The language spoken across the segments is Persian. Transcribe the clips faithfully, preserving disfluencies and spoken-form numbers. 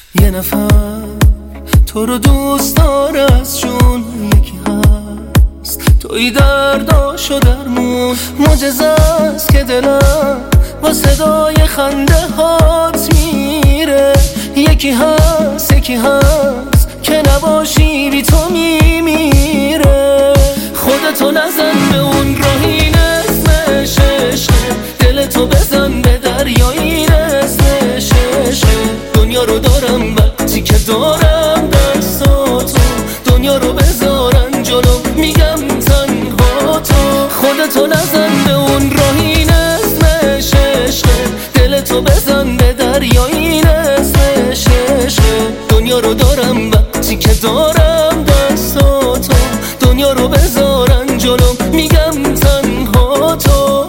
یه نفر تو رو دوست داره از جون، یکی هست توی درداشو درمون. معجزه است که دلم با صدای خنده هات میره. یکی هست یکی هست که نباشی بی تو میمیره. خودتو نزن به اون راهی اسمش عشقه، دلتو بزن به دریایی اسمش عشقه. دنیا رو دارم وقتی که دارم دستاتو، دنیا رو بذارن جلو میگم تنها تو. خودتو نزن به اون راهی اسمش عشقه، دلتو بزن به دریایی اسمش عشقه. دنیا رو دارم وقتی که دارم دستاتو، دنیا رو بذارن جلو میگم تنها تو.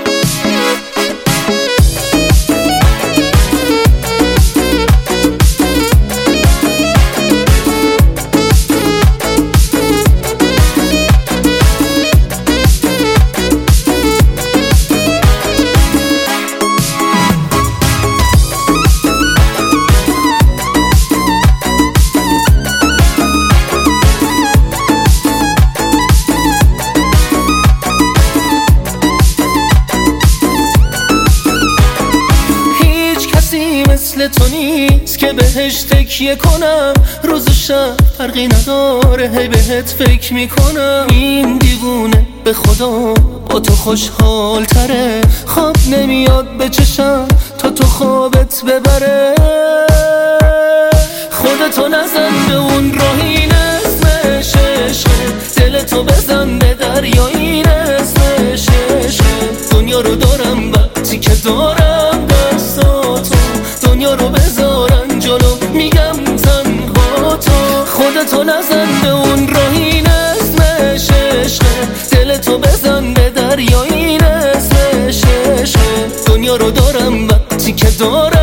مثل تو نیست که بهش تکیه کنم، روز و شب فرقی نداره هی بهت فکر میکنم. این دیوونه به خدا با تو خوشحال تره، خواب نمیاد به چشم تا تو خوابت ببره. خودتو نزن به اون راهی اسمش عشقه، دلتو بزن به دریایی اسمش عشقه. دنیا رو دارم وقتی که دارم دستاتو، دنیا رو بذارن جلو میگم تنها تو. خودتو نزن به اون راهی اسمش عشقه، دلتو بزن به دریایی اسمش عشقه. دنیا رو دارم وقتی که دارم